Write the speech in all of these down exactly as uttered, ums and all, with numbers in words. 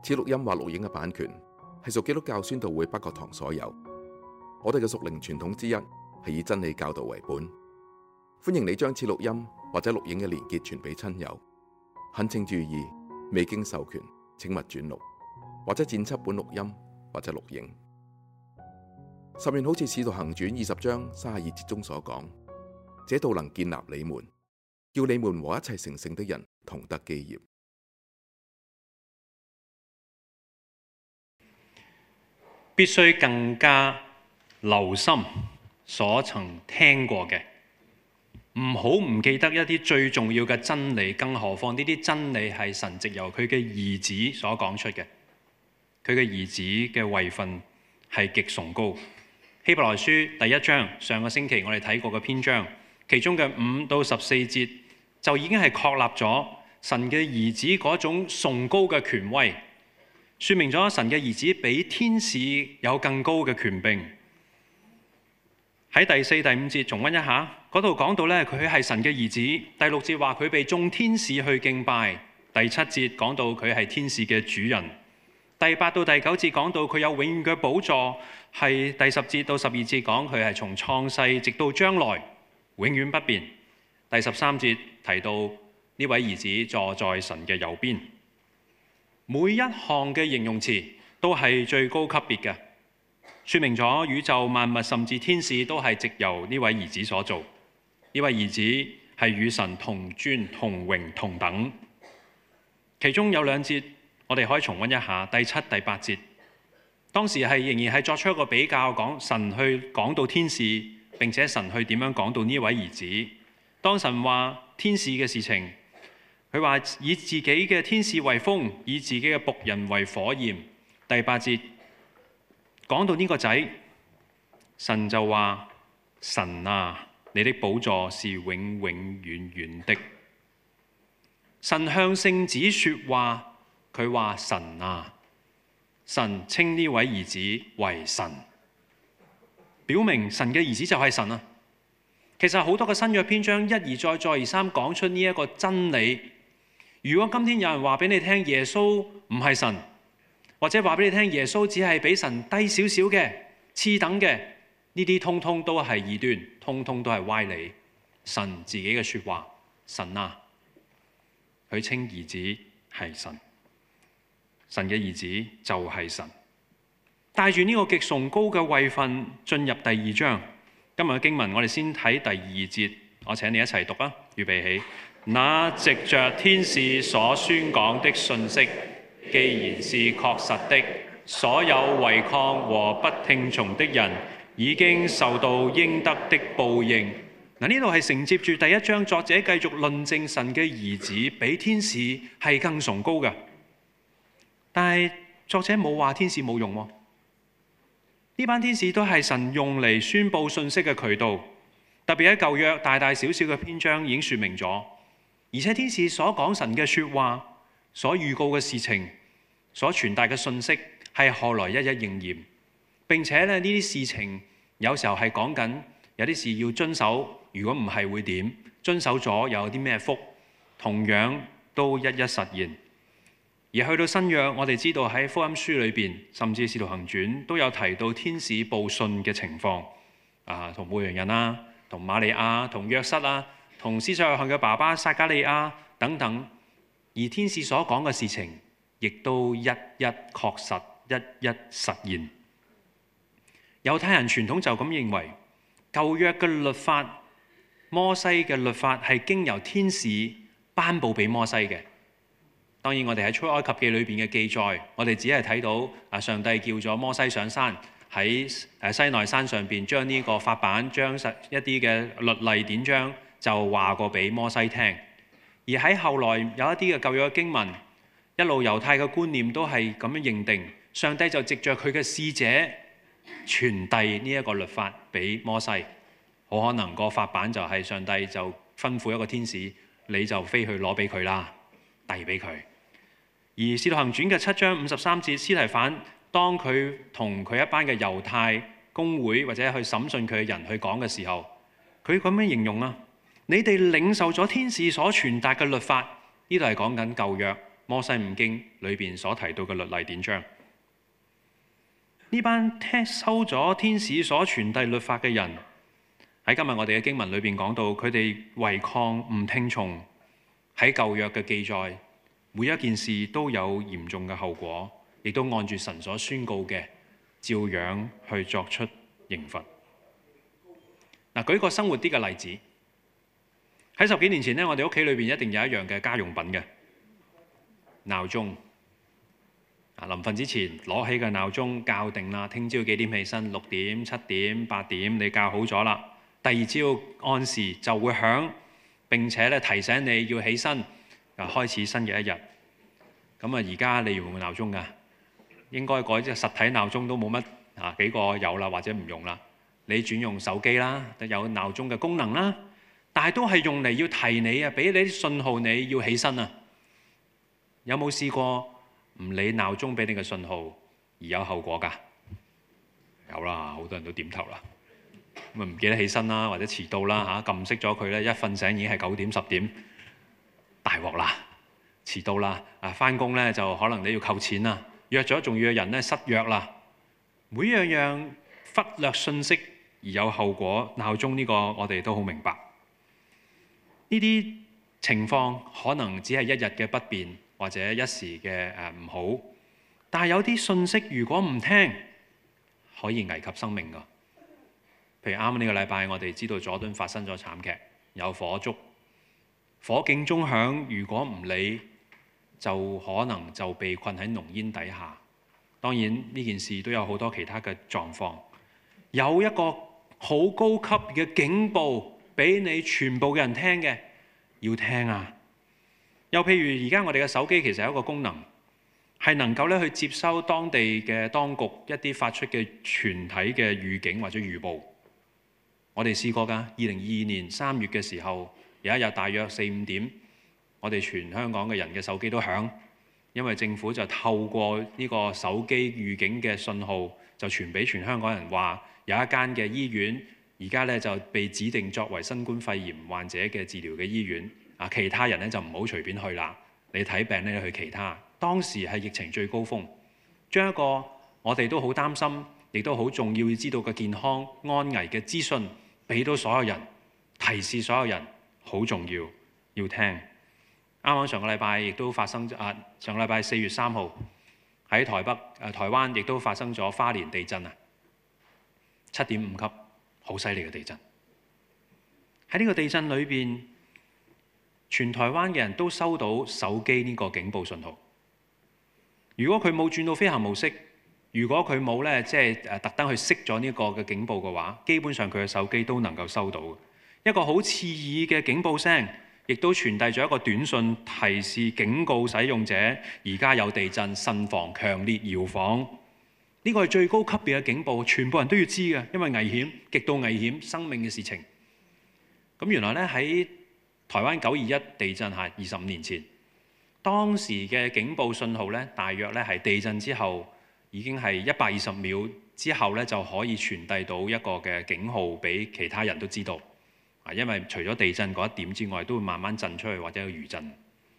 此錄音或錄影嘅版權係屬基督教宣道會北角堂所有。我哋嘅屬靈傳統之一係以真理教導為本。歡迎你將此錄音或者錄影嘅連結傳俾親友。懇請注意，未經授權請勿轉錄或者剪輯本錄音或者錄影。甚願好似《使徒行傳》二十章三十二節中所講，這道能建立你們，叫你們和一切成聖的人同得基業。 必須更加留心所曾聽過嘅，唔好唔記得一啲最重要嘅真理，更何況呢啲真理係神藉由佢嘅兒子所講出嘅。佢嘅兒子嘅位分係極崇高。希伯來書第一章，上個星期我哋睇過嘅篇章，其中嘅五到十四節就已經係確立咗神嘅兒子嗰種崇高嘅權威，說明咗神嘅兒子比天使有更高嘅權柄。喺第四、第五節重溫一下，嗰度講到咧佢係神嘅兒子。第六節話佢被眾天使去敬拜。第七節講到佢係天使嘅主人。第八到第九節講到佢有永遠嘅寶座。係第十節到十二節講佢係從創世直到將來永遠不變。第十三節提到呢位兒子坐在神嘅右邊。每一項嘅形容詞都係最高級別嘅，說明咗宇宙萬物甚至天使都係藉由呢位兒子所做。呢位兒子係與神同尊同榮同等。其中有兩節我哋可以重溫一下，第七、第八節。當時係仍然係作出一個比較，講神去講到天使，並且神去點樣講到呢位兒子。當神話天使嘅事情，佢話以自己嘅天使為風，以自己嘅僕人為火焰。第八節講到呢個仔，神就話：神啊，你的寶座是永永遠遠的。神向聖子說話，佢話神啊。神稱呢位兒子為神，表明神嘅兒子就係神啊。其實好多嘅新約篇章一而再再而三講出呢一個真理。如果今天有人話俾你聽耶穌唔係神，或者話俾你聽耶穌只係比神低少少嘅次等嘅，呢啲通通都係異端，通通都係歪理。神自己嘅說話，神啊，佢稱兒子係神。神嘅兒子就係神，帶住呢個極崇高嘅位份進入第二章。今日嘅經文，我哋先睇第二節，我請你一齊讀啊！預備起。那藉着天使所宣講的信息，既然是確實的，所有違抗和不聽從的人，已經受到應得的報應。嗱，呢度係承接住第一章，作者繼續論證神嘅兒子比天使係更崇高嘅。但係作者冇話天使冇用喎，呢班天使都係神用嚟宣佈信息嘅渠道，特別喺舊約大大小小嘅篇章已經說明咗，而且天使所講神嘅說話、所預告嘅事情、所傳達嘅信息係後來一一應驗。並且咧，呢啲事情有時候係講緊有啲事要遵守，如果唔係會點？遵守咗又有啲咩福？同樣都一一實現。而去到新約，我哋知道喺福音書裏邊，甚至《使徒行傳》都有提到天使報信嘅情況，啊，同牧羊人啊，同瑪利亞、同約瑟啊，同施洗約翰嘅爸爸撒迦利亞等等。而天使所講嘅事情，亦都一一確實，一一實現。猶太人傳統就咁認為，舊約嘅律法、摩西嘅律法係經由天使頒布俾摩西嘅。當然，我哋喺出埃及記裏邊嘅記載，我哋只係睇到啊，上帝叫咗摩西上山，喺誒西奈山上邊將呢個法版、將實一啲嘅律例典章就話過俾摩西聽。而喺後來有一啲嘅舊約經文，一路猶太嘅觀念都係咁樣認定，上帝就藉着佢嘅使者傳遞呢一個律法俾摩西。好可能個法版就係上帝就吩咐一個天使，你就飛去攞俾佢啦，遞俾佢。而《使徒行傳》嘅七章五十三節，司提反當佢同佢一班嘅猶太公會或者去審訊佢嘅人去講嘅時候，佢咁樣形容啊：你哋領受咗天使所傳達嘅律法，呢度係講緊舊約摩西五經裏邊所提到嘅律例典章。呢班聽收咗天使所傳遞律法嘅人，喺今日我哋嘅經文裏邊講到，佢哋違抗唔聽從喺舊約嘅記載，每一件事都有嚴重嘅後果，亦都按住神所宣告嘅，照樣去作出刑罰。嗱，舉個生活啲嘅例子，喺十幾年前呢，我哋屋企裏邊一定有一樣嘅家用品嘅鬧鐘。啊，臨瞓之前攞起個鬧鐘校定啦，聽朝幾點起身？六點、七點、八點，你校好咗啦。第二朝按時就會響，並且咧提醒你要起身，啊開始新嘅一日。咁啊，而家你用唔用鬧鐘㗎？應該改隻實體鬧鐘都冇乜啊幾個有啦，或者唔用啦。你轉用手機啦，有鬧鐘嘅功能啦，但係都係用嚟要提你啊，俾你啲信號你要起身啊。有冇試過唔理鬧鐘俾你嘅信號而有後果㗎？有啦，好多人都點頭啦。咁啊唔記得起身啦，或者遲到啦嚇，撳熄咗佢咧，一瞓醒已經係九點十點，大鑊啦，遲到啦。啊，翻工咧就可能你要扣錢啦，約咗仲要嘅人咧失約啦。每樣樣忽略信息而有後果，鬧鐘呢個我哋都好明白。呢啲情況可能只係一日嘅不便，或者一時嘅誒唔好，但係有啲信息如果唔聽，可以危及生命㗎。譬如啱啱呢個禮拜，我哋知道佐敦發生咗慘劇，有火燭，火警鐘響，如果唔理，就可能就被困喺濃煙底下。當然呢件事都有好多其他嘅狀況，有一個好高級嘅警報俾你全部嘅人聽嘅，要聽啊！又譬如而家我哋嘅手機其實有一個功能，係能夠咧去接收當地嘅當局一啲發出嘅全體嘅預警或者預報。我哋試過㗎，二零二二年三月嘅時候，有一日大約四五點，我哋全香港嘅人嘅手機都響，因為政府就透過呢個手機預警嘅信號，就傳俾全香港人話，有一間嘅醫院而家咧就被指定作為新冠肺炎患者嘅治療嘅醫院。啊，其他人咧就唔好隨便去啦。你睇病咧去其他。當時係疫情最高峰，將一個我哋都好擔心，亦都好重要要知道嘅健康安危嘅資訊，俾到所有人，提示所有人，好重要，要聽。啱啱上個禮拜亦都發生啊，上個禮拜四月三號喺台北誒、啊、台灣亦都發生咗花蓮地震啊，七點五級，好犀利嘅地震。喺呢個地震裏邊，全台灣嘅人都收到手機呢個警報信號。如果佢冇轉到飛行模式，如果佢冇咧即係誒特登去熄咗呢個嘅警報嘅話，基本上佢嘅手機都能夠收到嘅。一個好刺耳嘅警報聲，亦都傳遞咗一個短訊提示警告使用者，而家有地震，慎防強烈搖晃。呢個係最高級別嘅警報，全部人都要知嘅，因為危險，極度危險，生命嘅事情。咁原來咧喺台灣九二一地震係二十五年前，當時嘅警報信號咧，大約咧係地震之後已經係一百二十秒之後咧就可以傳遞到一個嘅警號俾其他人都知道。啊，因為除咗地震嗰一點之外，都會慢慢震出去或者有餘震。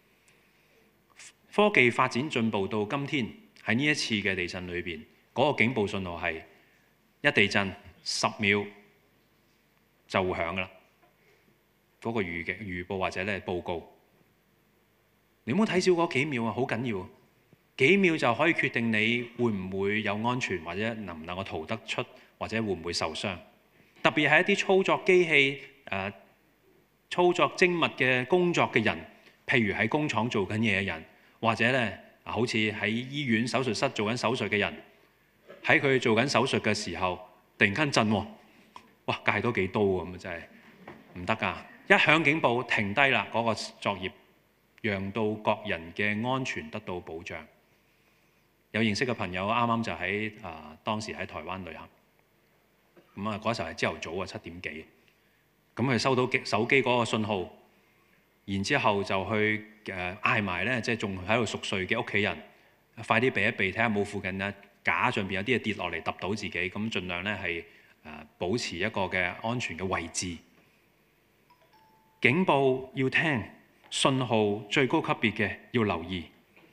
科技發展進步到今天，喺呢一次嘅地震裏邊，嗰個警報信號係一地震十秒就會響噶啦。嗰個預警預報或者咧報告，你唔好睇少嗰幾秒啊，好緊要。幾秒就可以決定你會唔會有安全，或者能唔能夠逃得出，或者會唔會受傷。特別係一啲操作機器、誒、呃、操作精密嘅工作嘅人，譬如喺工廠做緊嘢嘅人，或者咧啊，好似喺醫院手術室做緊手術嘅人，喺佢做緊手術嘅時候，突然間震喎，哇！戒多幾刀咁啊，真係唔得㗎！一響警報，停低啦，嗰個作業，讓到各人嘅安全得到保障。有認識嘅朋友啱啱就喺啊、呃、當時喺台灣旅行，咁啊嗰時候係朝頭早啊七點幾，咁佢收到手機嗰個信號，然之後就去誒嗌埋咧，即係仲喺度熟睡嘅屋企人，快啲避一避，睇下冇附近咧架上邊有啲嘢跌落嚟揼到自己，咁盡量咧係誒保持一個嘅安全嘅位置。警報要聽，信號最高級別嘅要留意。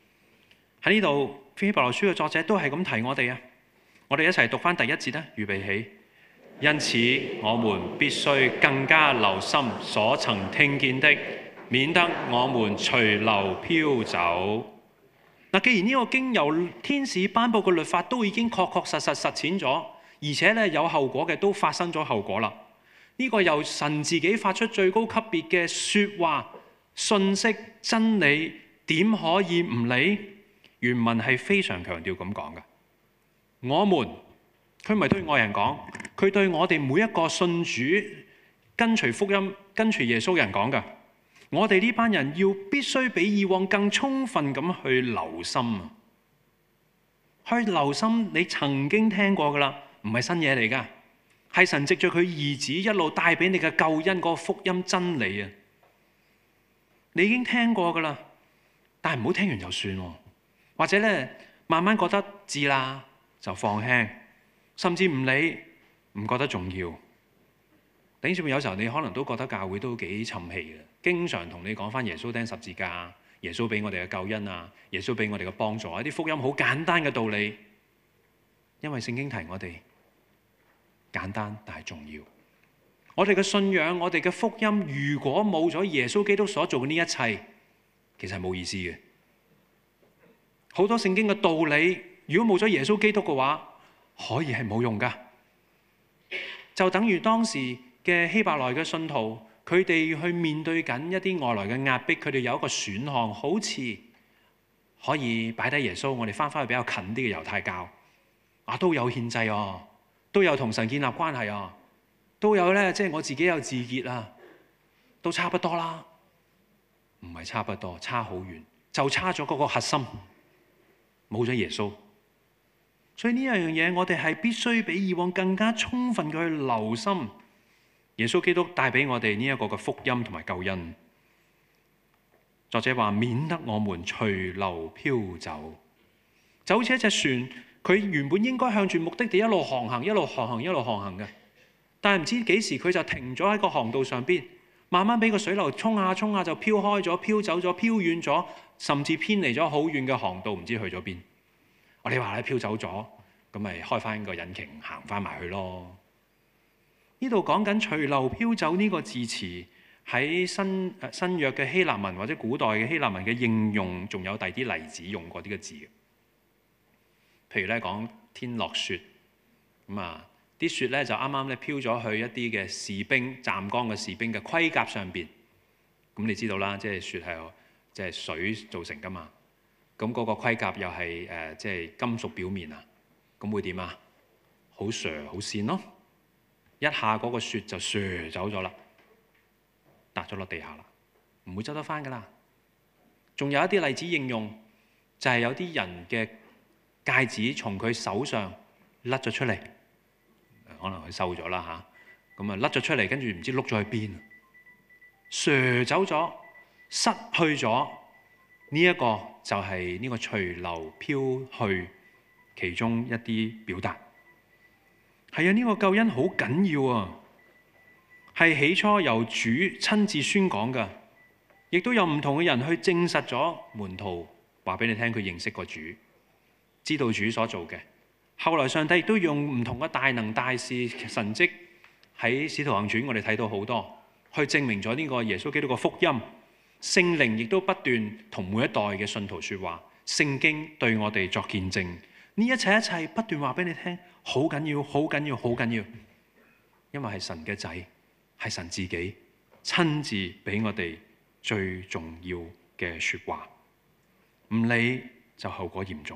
喺呢度，希伯來書嘅作者都係咁提我哋啊！我哋一齊讀翻第一節啦，預備起。因此，我們必須更加留心所曾聽見的，免得我們隨流漂走。嗱，既然呢個經由天使頒布嘅律法都已經確確實實實踐咗，而且咧有後果嘅都發生咗後果啦。呢、這個由神自己發出最高級別嘅説話、信息、真理，點可以唔理？原文係非常強調咁講嘅。我們，佢唔係對外人講，佢對我哋每一個信主、跟隨福音、跟隨耶穌嘅人講嘅。我哋呢班人要必須比以往更充分咁去留心啊！去留心你曾經聽過噶啦，唔係新嘢嚟噶，係神藉著佢兒子一路帶俾你嘅救恩嗰個福音真理啊！你已經聽過噶啦，但係唔好聽完就算喎，或者咧慢慢覺得知啦就放輕，甚至唔理，唔覺得重要。弟兄姊妹，有時候你可能都覺得教會都幾沉氣嘅，經常同你講翻耶穌釘十字架，耶穌俾我哋嘅救恩啊，耶穌俾我哋嘅幫助，一啲福音好簡單嘅道理。因為聖經提我哋簡單但係重要。我哋嘅信仰，我哋嘅福音，如果冇咗耶穌基督所做嘅呢一切，其實係冇意思嘅。好多聖經嘅道理，如果冇咗耶穌基督嘅話，可以係冇用㗎。就等於當時嘅希伯來嘅信徒，佢哋去面對緊一啲外來嘅壓迫，佢哋有一個選項，好似可以擺低耶穌，我哋翻返去比較近啲嘅猶太教，啊都有獻祭啊，都有同神建立關係啊，都有咧，即係我自己有自潔啊，都差不多啦。唔係差不多，差好遠，就差咗嗰個核心，冇咗耶穌。所以呢樣嘢，我哋係必須比以往更加充分嘅去留心耶穌基督帶俾我哋呢一個嘅福音同埋救恩。作者話：免得我們隨流漂走，就好似一隻船，佢原本應該向住目的地一路航行，一路航行，一路航行嘅，但係唔知幾時佢就停咗喺個航道上邊，慢慢俾個水流沖下沖下就漂開咗、漂走咗、漂遠咗，甚至偏離咗好遠嘅航道，唔知去咗邊。我哋話咧漂走咗，咁咪開翻個引擎行翻埋去咯。呢度講緊隨流漂走呢個字詞喺新新約嘅希臘文或者古代嘅希臘文嘅應用，仲有第二啲例子用過呢個字嘅。譬如咧講天落雪，咁啊啲雪咧就啱啱咧漂咗去一啲嘅士兵站崗嘅士兵嘅盔甲上邊。咁你知道啦，即係雪係即係水造成噶嘛。咁嗰個盔甲又係誒即係金屬表面啊，咁會點啊？好瀡好跣咯，一下嗰個雪就瀡走咗啦，笪咗落地下啦，唔會執得翻噶啦。仲有一啲例子應用，就係、是、有啲人嘅戒指從佢手上甩咗出嚟，可能佢瘦咗啦嚇，咁啊甩咗出嚟，跟住唔知碌咗去邊，瀡走咗，失去咗。呢一個就係呢個隨流漂去其中一啲表達。係啊，呢個救恩好緊要啊，係起初由主親自宣講㗎，亦都有唔同嘅人去證實咗。門徒話俾你聽，佢認識個主，知道主所做嘅。後來上帝亦都用唔同嘅大能大事神蹟喺使徒行傳，我哋睇到好多，去證明咗呢個耶穌基督嘅福音。聖靈亦都不斷同每一代嘅信徒說話，聖經對我哋作見證。呢一切一切不斷話俾你聽，好緊要，好緊要，好緊要。因為係神嘅仔，係神自己親自俾我哋最重要嘅說話，唔理就後果嚴重。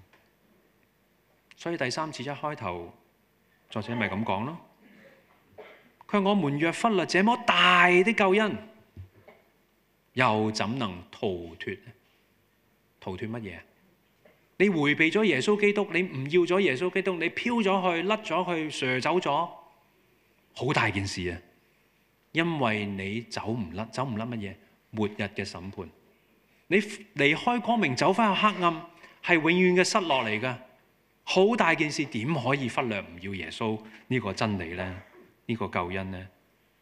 所以第三節一開頭，作者咪咁講咯。佢話：我們若忽略這麼大的救恩，又怎能逃脫？逃脫乜嘢？你迴避咗耶穌基督，你唔要咗耶穌基督，你飄咗去、甩咗去、瀡走咗，好大件事啊！因為你走唔甩，走唔甩乜嘢？末日嘅審判。你離開光明，走翻去黑暗，係永遠嘅失落嚟㗎。好大件事，點可以忽略唔要耶穌呢個真理呢？呢個救恩呢？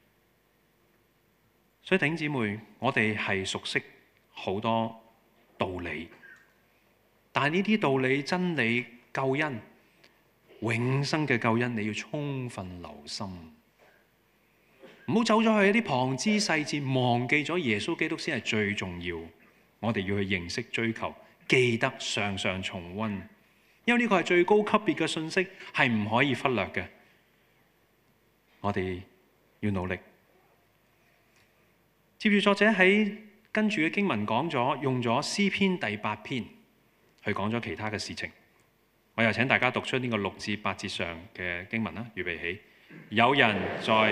所以弟兄姊妹，我哋係熟悉好多道理， 但係呢啲道理、真理、救恩、永生嘅救恩，你要充分留心，唔好走咗去一啲旁枝細節，忘記咗耶穌基督先係最重要。我哋要去認識、追求、記得、常常重溫，因為呢個係最高級別嘅信息，係唔可以忽略嘅。我哋要努力。接住作者喺跟住嘅經文講咗，用咗詩篇第八篇去講咗其他嘅事情。我又請大家讀出呢個六至八節上嘅經文啦，預備起。有人在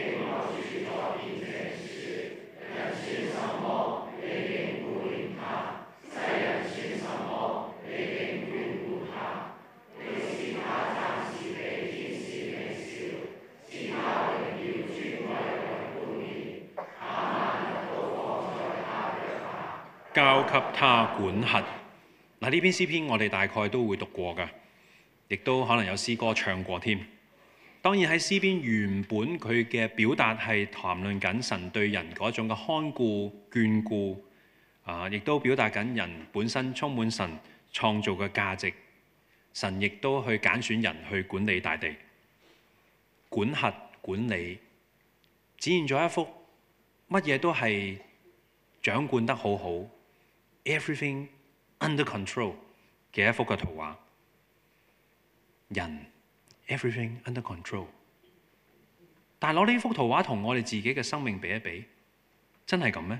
交給他管轄。嗱，呢篇詩篇我哋大概都會讀過㗎，亦都可能有詩歌唱過添。當然喺詩篇原本佢嘅表達係談論緊神對人嗰種嘅看顧眷顧，啊，亦都表達緊人本身充滿神創造嘅價值。神亦都去揀選人去管理大地，管轄管理，展現咗一幅乜嘢都係掌管得好好 ，everything under control 嘅一幅嘅圖畫。人 everything under control， 但係攞呢幅圖畫同我哋自己嘅生命比一比，真係咁咩？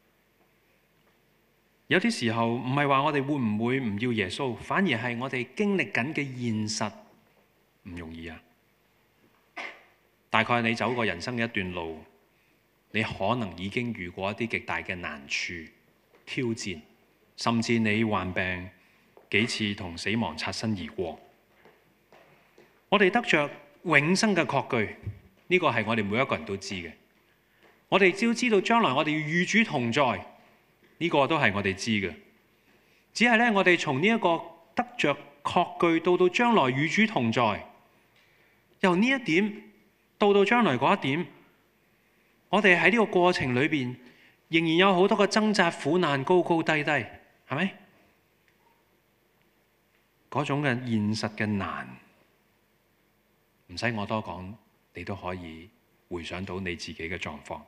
有啲時候唔係話我哋會唔會唔要耶穌，反而係我哋經歷緊嘅現實唔容易啊！大概你走過人生嘅一段路，你可能已經遇過一啲極大嘅難處、挑戰，甚至你患病幾次同死亡擦身而過。我哋得着永生嘅確據，呢個係我哋每一個人都知嘅。我哋只要知道將來我哋要與主同在。呢個都係我哋知嘅，只係咧我哋從呢一個得着確據到到將來與主同在，由呢一點到到將來嗰一點，我哋喺呢個過程裏邊仍然有好多嘅掙扎、苦難、高高低低，係咪？嗰種嘅現實嘅難，唔使我多講，你都可以回想到你自己嘅狀況。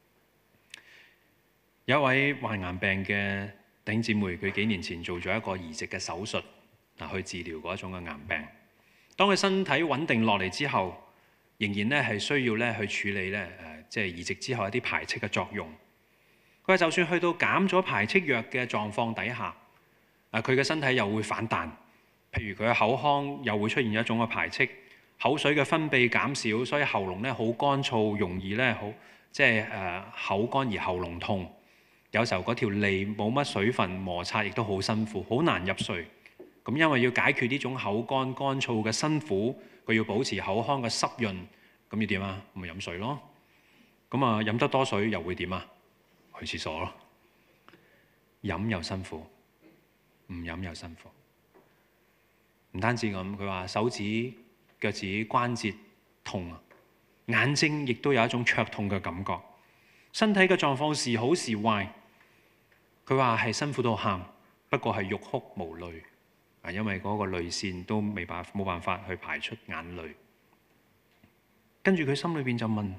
有一位患癌病嘅弟兄姊妹，佢幾年前做咗一個移植嘅手術，嗱去治療嗰一種嘅癌病。當佢身體穩定落嚟之後，仍然咧係需要咧去處理咧誒，即係移植之後一啲排斥嘅作用。佢話就算去到減咗排斥藥嘅狀況底下，啊佢嘅身體又會反彈。譬如佢嘅口腔又會出現一種嘅排斥，口水嘅分泌減少，所以喉嚨咧好乾燥，容易咧好即係誒口乾而喉嚨痛。有時候嗰條脷冇乜水分摩擦，亦都好辛苦，好難入睡。咁因為要解決呢種口乾乾燥嘅辛苦，佢要保持口腔嘅濕潤，咁要點啊？咪飲水咯。咁啊飲得多水又會點啊？去廁所咯。飲又辛苦，唔飲又辛苦。唔單止咁，佢話手指、腳趾關節痛啊，眼睛亦都有一種灼痛嘅感覺，身體嘅狀況時好時壞。佢話係辛苦到喊，不過係欲哭無淚，啊，因為嗰個淚腺都未辦冇辦法去排出眼淚。跟住佢心裏邊就問：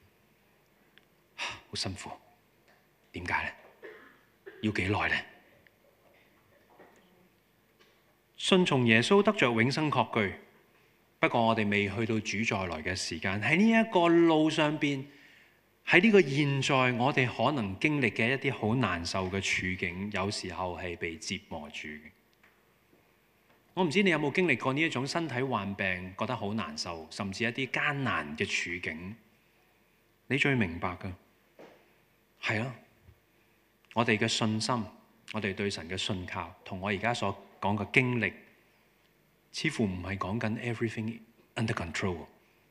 好辛苦，點解咧？要幾耐咧？信從耶穌得着永生確據，不過我哋未去到主再來嘅時間，喺呢一個路上邊。喺呢個現在，我哋可能經歷嘅一啲好難受嘅處境，有時候係被折磨住嘅。我唔知你有冇經歷過呢一種身體患病，覺得好難受，甚至一啲艱難嘅處境。你最明白㗎，係啊，我哋嘅信心，我哋對神嘅信靠，同我而家所講嘅經歷，似乎唔係講緊 everything under control。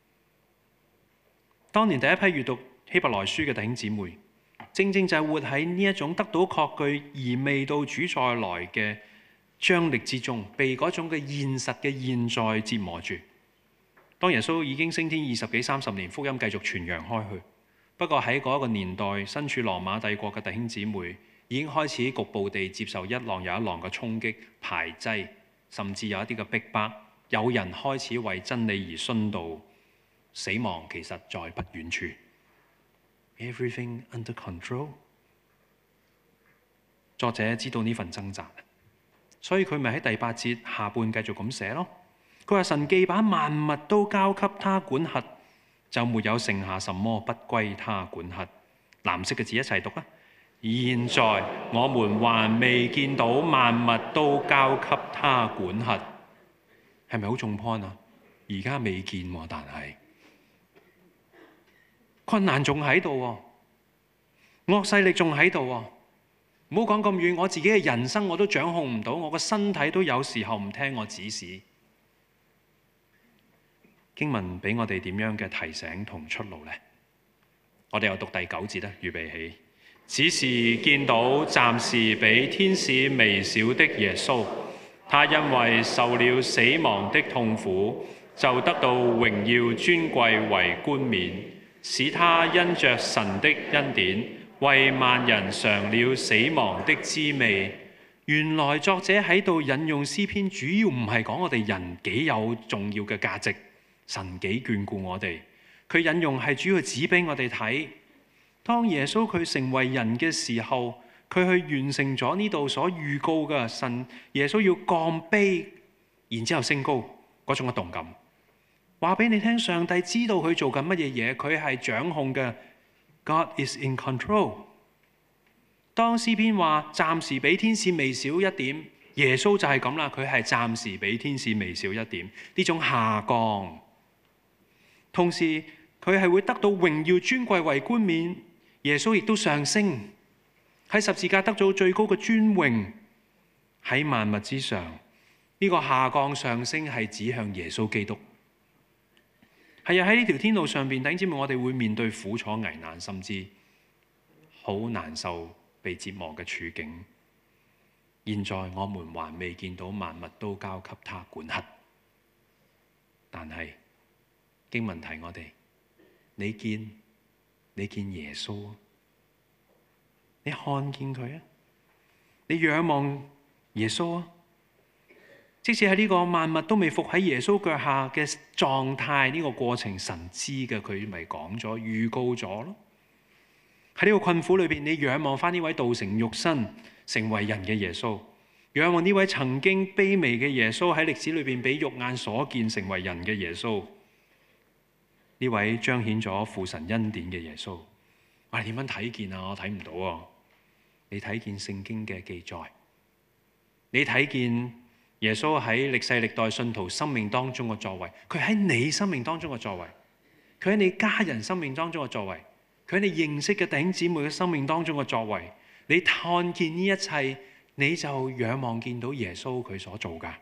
當年第一批閱讀希伯來書嘅弟兄姊妹，正正就係活喺呢一種得到確據而未到主再來嘅張力之中，被嗰種嘅現實嘅現在折磨住。當耶穌已經升天二十幾三十年，福音繼續傳揚開去。不過喺嗰一個年代，身處羅馬帝國嘅弟兄姊妹， 已經開始局部地接受一浪又一浪嘅衝擊、排擠，甚至有一啲嘅逼迫。有人開始為真理而殉道，死亡其實在不遠處。Everything under control。作者知道呢份掙扎，所以佢咪喺第八節下半繼續咁寫咯。佢話神既把萬物都交給他管轄，就沒有剩下什麼不歸他管轄。藍色嘅字一齊讀啦。現在我們還未見到萬物都交給他管轄，係咪好重 point 啊？而家未見喎，但係困難仲喺度喎，惡勢力仲喺度喎。唔好講咁遠，我自己嘅人生我都掌控唔到，我個身體都有時候唔聽我指示。經文俾我哋點樣嘅提醒同出路呢？我哋又讀第九節啦，預備起。只是見到暫時比天使微小的耶穌，他因為受了死亡的痛苦，就得到榮耀尊貴為冠冕，使他因着神的恩典，為萬人嘗了死亡的滋味。原來作者喺度引用詩篇，主要唔係講我哋人幾有重要嘅價值，神幾眷顧我哋。佢引用係主要指俾我哋睇，當耶穌佢成為人嘅時候，佢去完成咗呢度所預告嘅神耶穌要降卑，然之後升高嗰種嘅動感。話俾你聽，上帝知道佢做緊乜嘢嘢，佢係掌控嘅。God is in control。當詩篇話暫時比天使微小一點，耶穌就係咁啦，佢係暫時比天使微小一點，呢種下降。同時佢係會得到榮耀尊貴為冠冕，耶穌亦都上升，喺十字架得到最高嘅尊榮，喺萬物之上。呢、這個下降上升係指向耶穌基督。係啊，喺呢條天路上邊，弟兄姊妹，我哋會面對苦楚危難，甚至好難受被折磨嘅處境。現在我們還未見到萬物都交給他管轄，但係經文提我哋，你見你見耶穌啊？你看見佢啊？你仰望耶穌啊？即使喺呢個萬物都未伏喺耶穌腳下嘅狀態，呢個過程神知嘅，佢咪講咗預告咗咯。喺呢個困苦裏邊，你仰望翻呢位道成肉身成為人嘅耶穌，仰望呢位曾經卑微嘅耶穌喺歷史裏邊俾肉眼所見成為人嘅耶穌，呢位彰顯咗父神恩典嘅耶穌。我哋點樣睇見啊？我睇唔到啊！你睇見聖經嘅記載，你睇見耶穌喺歷世歷代信徒生命當中嘅作為，佢喺你生命當中嘅作為，佢喺你家人生命當中嘅作為，佢喺你認識嘅弟兄姊妹嘅生命當中嘅作為，你看見呢一切，你就仰望見到耶穌佢所做㗎。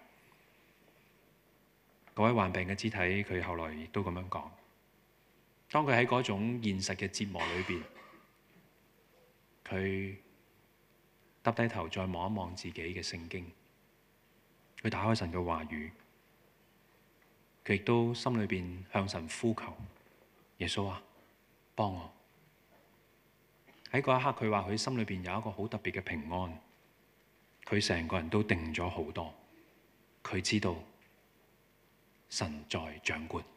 嗰位患病嘅肢體，佢後來亦都咁樣講。當佢喺嗰種現實嘅折磨裏邊，佢耷低頭再望一望自己嘅聖經。佢打開神嘅話語，佢亦都心裏邊向神呼求：耶穌啊，幫我！喺嗰一刻，佢話佢心裏邊有一個好特別嘅平安，佢成個人都定咗好多。佢知道神在掌管。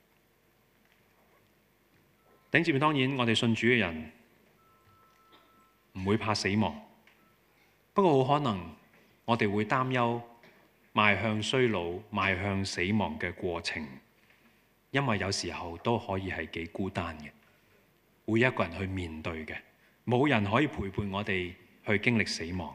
弟兄姊妹，當然我哋信主嘅人唔會怕死亡，不過好可能我哋會擔憂邁向衰老、邁向死亡嘅過程，因為有時候都可以係幾孤單嘅，會一個人去面對嘅，冇人可以陪伴我哋去經歷死亡。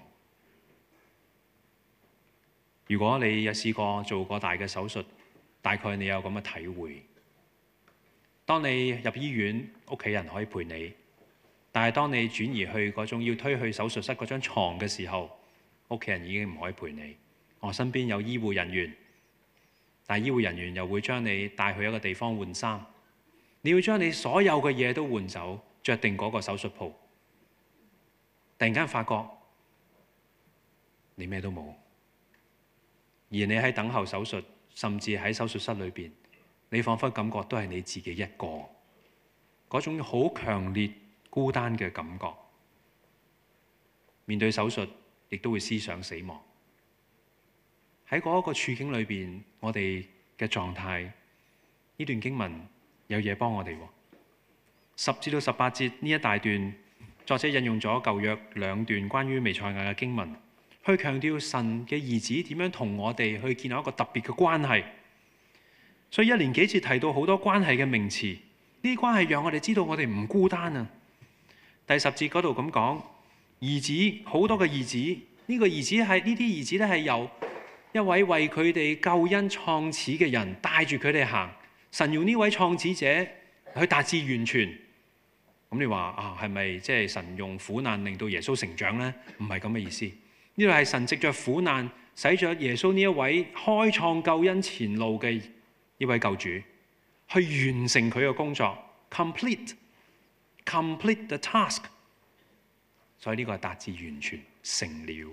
如果你有試過做過大嘅手術，大概你有咁嘅體會。當你入醫院，屋企人可以陪你，但係當你轉移去嗰種要推去手術室嗰張床嘅時候，屋企人已經唔可以陪你。我身邊有醫護人員，但係醫護人員又會將你帶去一個地方換衫，你要將你所有嘅嘢都換走，着定嗰個手術袍。突然間發覺你咩都冇，而你喺等候手術，甚至喺手術室裏邊，你彷彿感覺都係你自己一個，嗰種好強烈孤單嘅感覺。 面對手術亦都會思想死亡。喺嗰一個處境裏邊，我哋嘅狀態，呢段經文有嘢幫我哋。十至到十八節呢一大段，作者引用咗舊約兩段關於彌賽亞嘅經文，去強調神嘅兒子點樣同我哋去建立一個特別嘅關係。所以一連幾節提到好多關係嘅名詞，呢啲關係讓我哋知道我哋唔孤單啊。第十節嗰度咁講，兒子好多嘅兒子，呢、這個兒子係呢啲兒子咧係由一位為佢哋救恩創始嘅人帶住佢哋行，神用呢位創始者去達至完全。咁你話啊，係咪即係神用苦難令到耶穌成長呢？唔係咁嘅意思。呢度係神藉着苦難，使咗耶穌呢一位開創救恩前路嘅呢位救主，去完成佢嘅工作 ，complete complete the task。所以呢個係達至完全成了。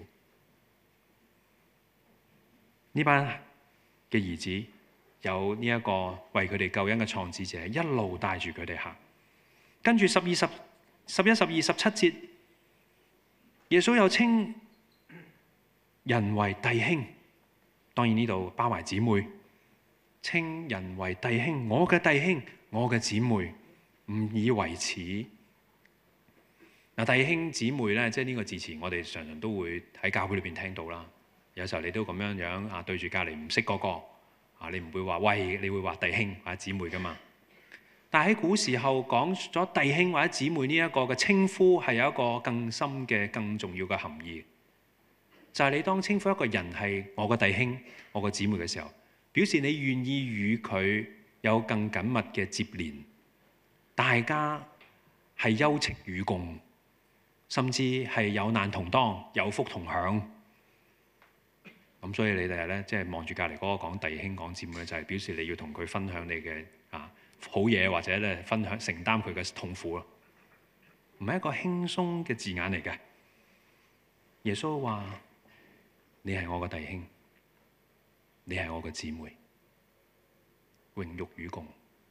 呢班嘅兒子有呢一個為佢哋救恩嘅創始者，一路帶住佢哋行。跟住十二十十一十二十七節，耶穌又稱人為弟兄，當然呢度包埋姊妹，稱人為弟兄，我嘅弟兄，我嘅姊妹，唔以為恥。嗱，弟兄姊妹咧，即係呢個字詞，我哋常常都會喺教會裏邊聽到啦。有時候你都咁樣樣啊，對住隔離唔識嗰個啊，你唔會話喂，你會話弟兄或者姊妹噶嘛？但係喺古時候講咗弟兄或者姊妹呢一個嘅稱呼，係有一個更深嘅、更重要嘅含義。就係你當稱呼一個人係我個弟兄、我個姊妹嘅時候，表示你願意與佢有更緊密嘅接連，大家係休戚與共，甚至係有難同當、有福同享。咁所以你哋咧，即係望住隔離嗰個講弟兄講姊妹咧，就係表示你要同佢分享你嘅啊好嘢，或者咧分享承擔佢嘅痛苦咯。唔係一個輕鬆嘅字眼嚟嘅。耶穌話：你係我個弟兄，你係我個姊妹，榮辱與共。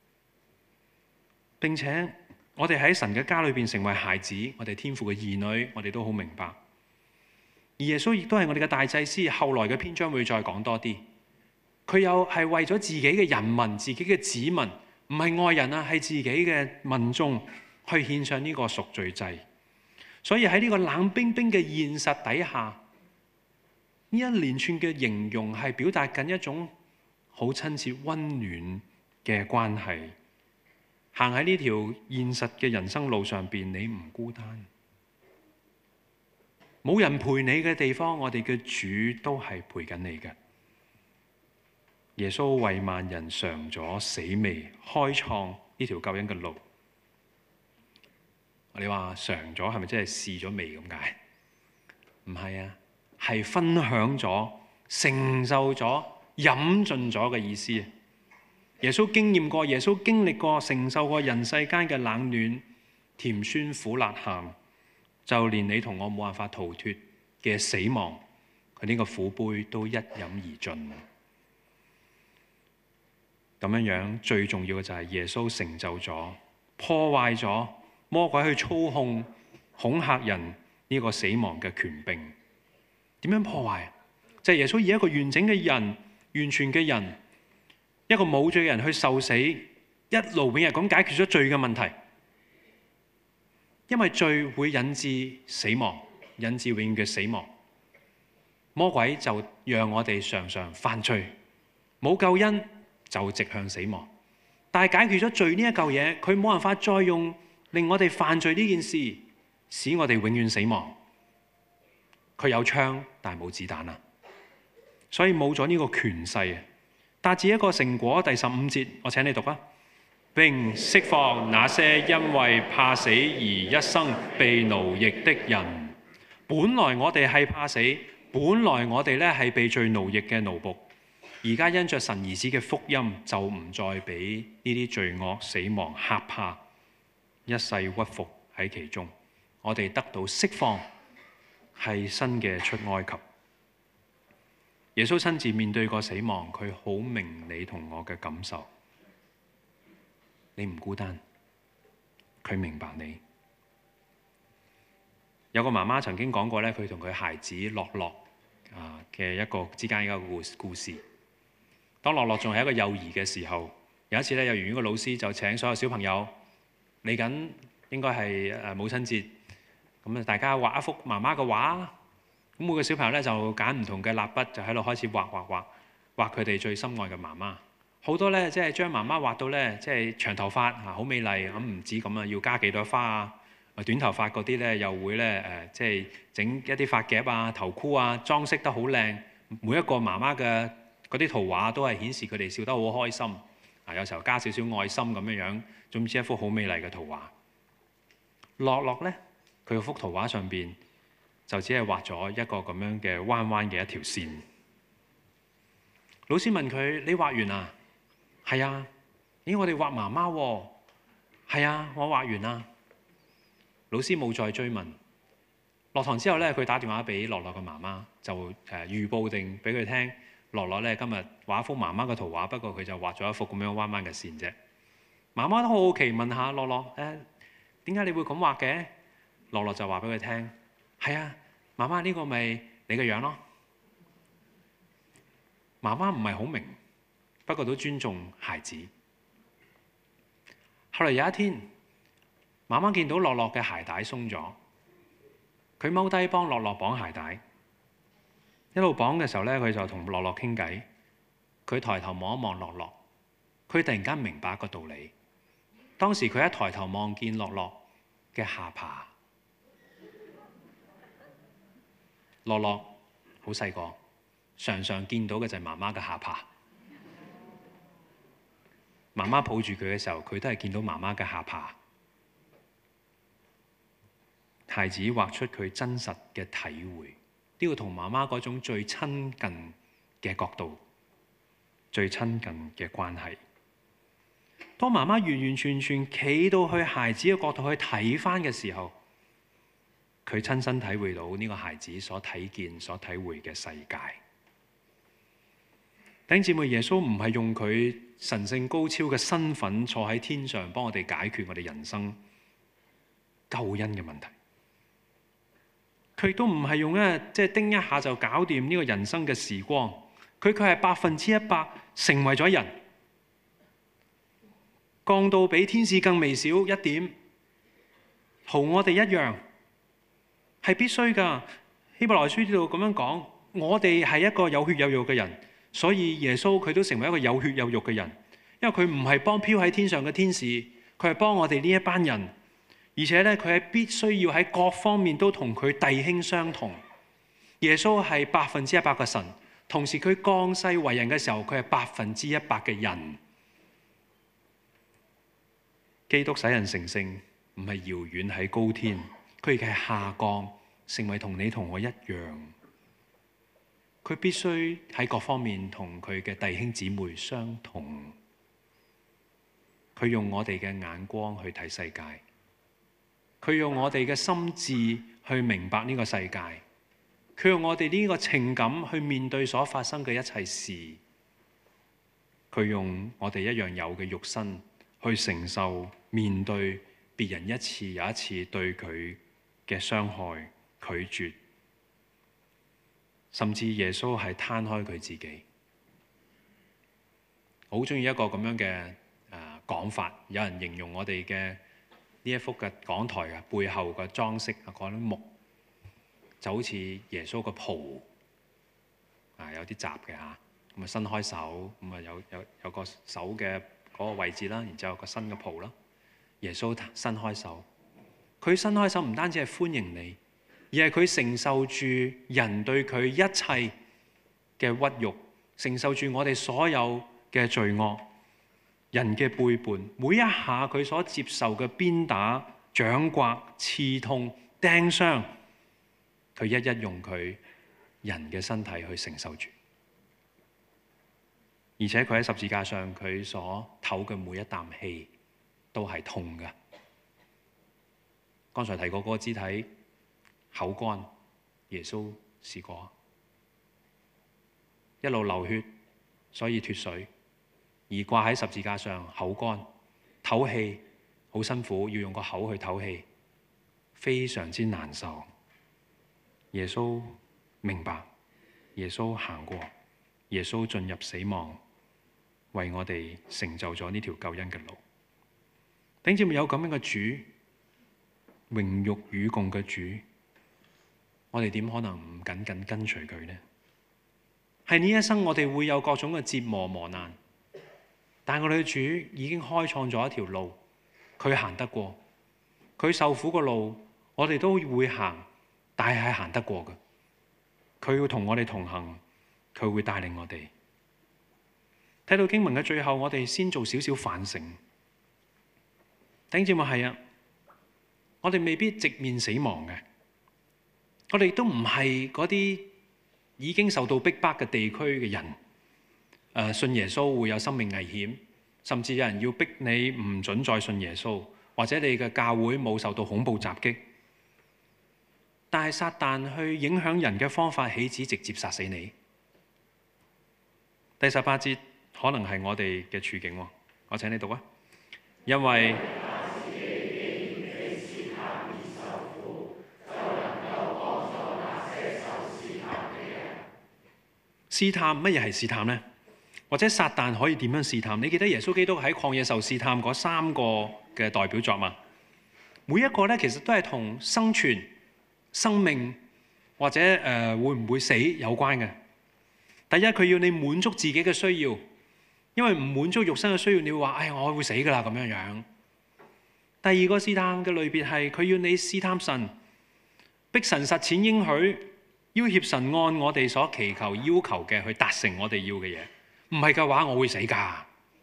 並且我哋喺神嘅家裏邊成為孩子，我哋天父嘅兒女，我哋都好明白。而耶穌亦都係我哋嘅大祭司，後來嘅篇章會再講多啲。佢又係為咗自己嘅人民、自己嘅子民，唔係外人啊，係自己嘅民眾，去獻上呢個贖罪祭。所以喺呢個冷冰冰嘅現實底下，呢一連串嘅形容係表達緊一種好親切、溫暖嘅關係。行喺呢條現實嘅人生路上邊，你唔孤單。冇人陪你嘅地方，我哋嘅主都係陪緊你嘅。耶穌為萬人嘗咗死味，開創呢條救恩嘅路。你話嘗咗係咪真係試咗味咁解？唔係啊，係分享咗、承受咗、飲盡咗嘅意思。耶穌經驗過，耶穌經歷過、承受過人世間嘅冷暖、甜酸苦辣鹹。就連你同我冇辦法逃脫嘅死亡，佢呢個苦杯都一飲而盡。咁樣樣最重要嘅就係耶穌成就咗、破壞咗魔鬼去操控、恐嚇人呢個死亡嘅權柄。點樣破壞？就係耶穌以一個完整嘅人、完全嘅人，一個冇罪嘅人去受死，一路永日咁解決咗罪嘅問題。因為罪會引致死亡，引致永遠嘅死亡。魔鬼就讓我哋常常犯罪，冇救恩就直向死亡。但係解決咗罪呢一嚿嘢，佢冇辦法再用令我哋犯罪呢件事，使我哋永遠死亡。佢有槍，但係冇子彈啊，所以冇咗呢個權勢啊。達至一個成果，第十五節，我請你讀啊。並釋放那些因為怕死而一生被奴役的人。本來我哋係怕死，本來我哋咧係被罪奴役嘅奴僕，而家因着神兒子嘅福音，就唔再俾呢啲罪惡、死亡嚇怕，一世屈服喺其中。我哋得到釋放，係新嘅出埃及。耶穌親自面對過死亡，佢好明你同我嘅感受。你唔孤單，佢明白你。 有個媽媽曾經講過咧，佢同佢孩子樂樂啊嘅一個之間一個故故事。當樂樂仲係一個幼兒嘅時候，有一次咧，幼兒園個老師就請所有小朋友嚟緊，應該係誒母親節，咁啊大家畫一幅媽媽嘅畫。咁每個小朋友咧就揀唔同嘅蠟筆，就喺度開始畫畫畫畫佢哋最心愛嘅媽媽。好多咧即係將媽媽畫到咧即係長頭髮啊，好美麗。咁唔止咁啊，要加幾朵花啊。短頭髮嗰啲咧又會咧誒，即係整一啲髮夾啊、頭箍啊，裝飾得好靚。每一個媽媽嘅嗰啲圖畫都係顯示佢哋笑得好開心。啊，有時候加少少愛心咁樣樣，總之一幅好美麗嘅圖畫。樂樂咧，佢嗰幅圖畫上邊就只係畫咗一個咁樣嘅彎彎嘅一條線。老師問佢：你畫完啊？係啊。咦，我哋畫媽媽喎。係啊，我畫完啦。老師冇再追問。落堂之後咧，佢打電話俾樂樂嘅媽媽，就誒預報定俾佢聽，樂樂咧今日畫一幅媽媽嘅圖畫，不過佢就畫咗一幅咁樣彎彎嘅線啫。媽媽都好好奇問下樂樂：誒點解你會咁畫嘅？樂樂就話俾佢聽：係啊，媽媽呢個咪你嘅樣咯。媽媽唔係好明，不過都尊重孩子。後來有一天，媽媽見到樂樂嘅鞋帶鬆咗，佢踎低幫樂樂綁鞋帶。一路綁嘅時候咧，佢就同樂樂傾偈。佢抬頭望一望樂樂，佢突然間明白一個道理。當時佢一抬頭望見樂樂嘅下巴，樂樂好細個，常常見到嘅就係媽媽嘅下巴。媽媽抱住佢嘅時候，佢都係見到媽媽嘅下巴。孩子畫出佢真實嘅體會，呢個同媽媽嗰種最親近嘅角度、最親近嘅關係。當媽媽完完全全企到去孩子嘅角度去睇返嘅時候，佢親身體會到呢個孩子所睇見、所體會嘅世界。弟兄姊妹，耶穌唔係用佢神聖高超嘅身份坐喺天上幫我哋解決我哋人生救恩嘅問題。佢亦都唔係用咧，即係叮一下就搞掂呢個人生嘅時光。佢佢係百分之一百成為咗人，降到比天使更微小一點，同我哋一樣，係必須㗎。希伯來書呢度咁樣講，我哋係一個有血有肉嘅人，所以耶穌佢都成為一個有血有肉嘅人，因為佢唔係幫飄喺天上嘅天使，佢係幫我哋呢一班人。而且咧，佢係必須要喺各方面都同佢弟兄相同。耶穌係百分之一百嘅神，同時佢降世為人嘅時候，佢係百分之一百嘅人。基督使人成聖，唔係遙遠喺高天，佢亦係下降，成為同你同我一樣。佢必須喺各方面同佢嘅弟兄姊妹相同。佢用我哋嘅眼光去睇世界。佢用我哋嘅心智去明白呢個世界，佢用我哋呢個情感去面對所發生嘅一切事，佢用我哋一樣有嘅肉身去承受面對別人一次又一次對佢嘅傷害、拒絕，甚至耶穌係攤開佢自己。我好中意一個咁樣嘅誒講法，有人形容我哋嘅呢一幅嘅講台嘅背後嘅裝飾啊，嗰啲木就好似耶穌個袍啊，有啲雜嘅嚇，咁啊伸開手，咁啊有有有個手嘅嗰個位置啦，然之後有個新嘅袍啦。耶穌伸開手，佢伸開手唔單止係歡迎你，而係佢承受住人對佢一切嘅屈辱，承受住我哋所有嘅罪惡。人嘅背叛，每一下佢所接受嘅鞭打、掌摑、刺痛、釘傷，佢一一用佢人嘅身體去承受住。而且佢喺十字架上，佢所唞嘅每一啖氣都係痛嘅。剛才提過嗰個肢體口乾，耶穌試過一路流血，所以脫水。而掛喺十字架上，口乾，唞氣好辛苦，要用個口去唞氣，非常之難受。 耶穌明白，耶穌行過，耶穌進入死亡，為我哋成就咗呢條救恩嘅路。弟兄姊妹，有咁樣嘅主，榮辱與共嘅主，我哋點可能唔緊緊跟隨佢呢？係呢一生我哋會有各種嘅折磨磨難，但係我哋嘅主已經開創咗一條路，佢行得過，佢受苦嘅路，我哋都會行，但係行得過嘅。佢要同我哋同行，佢會帶領我哋。睇到經文嘅最後，我哋先做少少反省。弟兄姊妹，係啊，我哋未必直面死亡嘅，我哋都唔係嗰啲已經受到逼迫嘅地區嘅人。誒、呃，信耶穌會有生命危險，甚至有人要逼你唔准再信耶穌，或者你嘅教會冇受到恐怖襲擊。但係撒旦去影響人嘅方法，豈止直接殺死你？第十八節可能係我哋嘅處境喎，我請你讀啊，因為試探，乜嘢係試探呢？或者撒旦可以點樣試探？你記得耶穌基督喺曠野受試探嗰三個嘅代表作嘛？每一個咧，其實都係同生存、生命或者誒、呃、會唔會死有關嘅。第一，佢要你滿足自己嘅需要，因為唔滿足肉身嘅需要，你會話：唉，我會死㗎啦咁樣樣。第二個試探嘅類別係佢要你試探神，逼神實踐應許，要挾神按我哋所祈求要求嘅去達成我哋要嘅嘢。唔係嘅話，我會死㗎。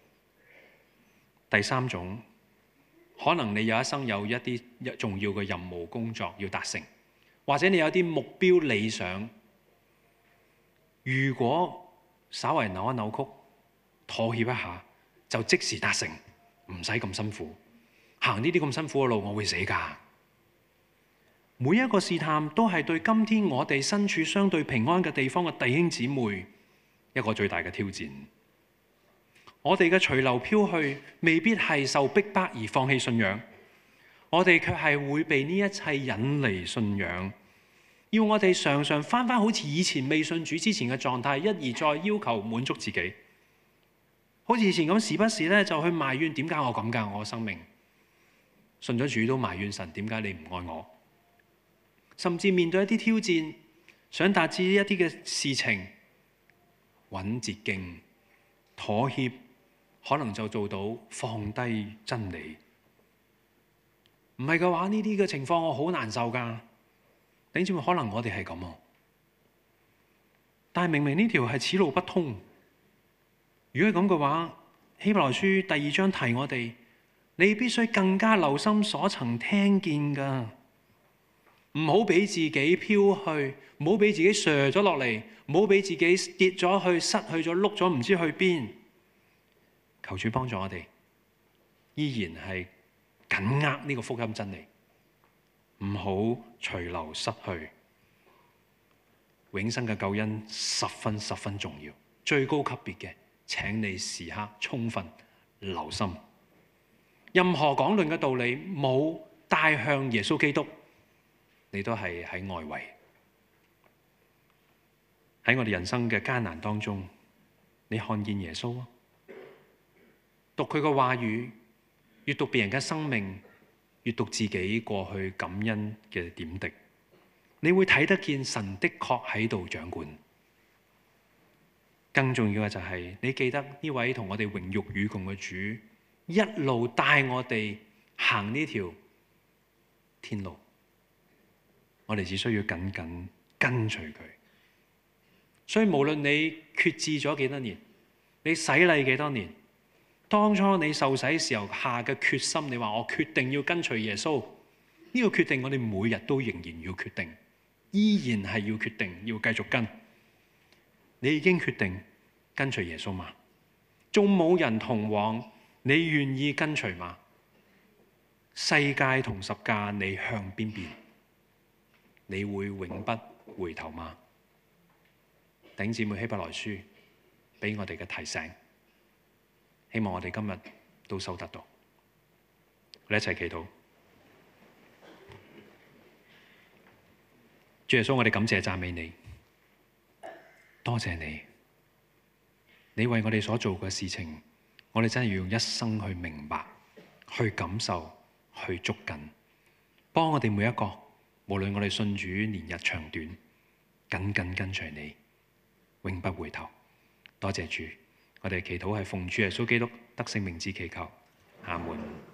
第三種，可能你有一生有一啲重要嘅任務工作要達成，或者你有啲目標理想，如果稍為扭一扭曲、妥協一下，就即時達成，唔使咁辛苦。行呢啲咁辛苦嘅路，我會死㗎。每一個試探都係對今天我哋身處相對平安嘅地方嘅弟兄姊妹一個最大嘅挑戰。我哋嘅隨流飄去，未必係受逼迫而放棄信仰，我哋卻係會被呢一切引離信仰，要我哋常常返返好似以前未信主之前嘅狀態，一而再要求滿足自己，好似以前咁時不時咧就去埋怨點解我咁㗎，我嘅生命信咗主都埋怨神，點解你唔愛我？甚至面對一啲挑戰，想達至一啲嘅事情，揾捷徑、妥協，可能就做到放低真理。唔係嘅話，呢啲嘅情況我好難受㗎。頂住可能我哋係咁啊，但係明明呢條係此路不通。如果係咁嘅話，希伯來書第二章提我哋，你必須更加留心所曾聽見㗎。唔好俾自己飄去，唔好俾自己瀡咗落嚟，唔好俾自己跌咗去、失去咗、碌咗唔知去邊。求主幫助我哋，依然係緊握呢個福音真理，唔好隨流失去。永生嘅救恩十分十分重要，最高級別嘅，請你時刻充分留心。任何講論嘅道理冇帶向耶穌基督，你都係喺外圍。喺我哋人生嘅艱難當中，你看見耶穌啊？讀佢嘅話語，閱讀別人嘅生命，閱讀自己過去感恩嘅點滴，你會睇得見神的確喺度掌管。更重要嘅就係、是、你記得呢位同我哋榮辱與共嘅主，一路帶我哋行呢條天路。我哋只需要緊緊跟隨佢。所以無論你決志咗幾多年，你洗禮幾多年，當初你受洗時候下嘅決心，你話我決定要跟隨耶穌，呢個決定我哋每日都仍然要決定，依然係要決定要繼續跟。你已經決定跟隨耶穌嗎？仲冇人同往，你願意跟隨嗎？世界同十架，你向邊邊？你會永不回頭嗎？弟兄姊妹，希伯來書俾我哋嘅提醒，希望我哋今日都收得到。我哋一齊祈禱。 主耶穌，我哋感謝讚美你，多謝你，你為我哋所做嘅事情，我哋真係要用一生去明白、去感受、去捉緊，幫我哋每一個，無論我哋信主年日長短，緊緊跟隨你，永不回頭。多謝主，我哋祈禱係奉主耶穌基督得勝名字祈求，阿門。